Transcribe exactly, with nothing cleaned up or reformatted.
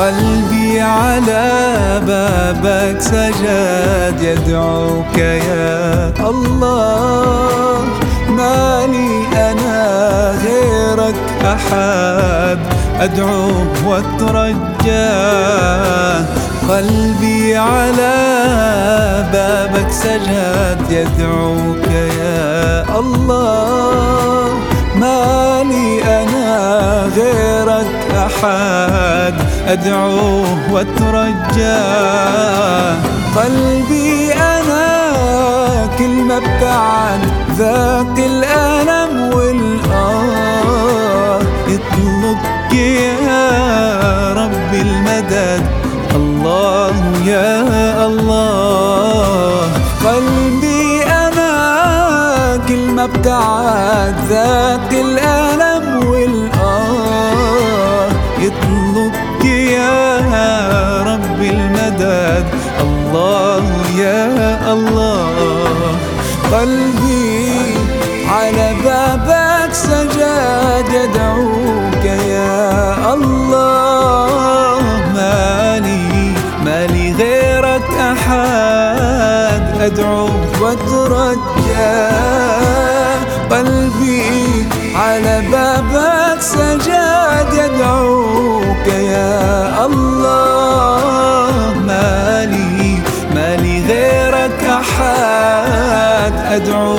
قلبي على بابك سجد يدعوك يا الله. ما لي أنا غيرك أحد أدعوه وأترجاه. قلبي على بابك سجد يدعوك يا الله. ما لي أنا غيرك أحد أدعوه وأترجاه. قلبي أنا كل ما ابتعد ذاق الألم والآه يطلبك يا رب المدد الله يا الله. قلبي أنا كل ما ابتعد ذاق الألم والآه يطلبك يا رب المدد الله يا الله. قلبي على بابك سجد يدعوك يا الله. مالي مالي غيرك أحد أدعوه وأترجاه. قلبي على بابك سجد يدعوك يا الله. مالي مالي غيرك أحد أدعوه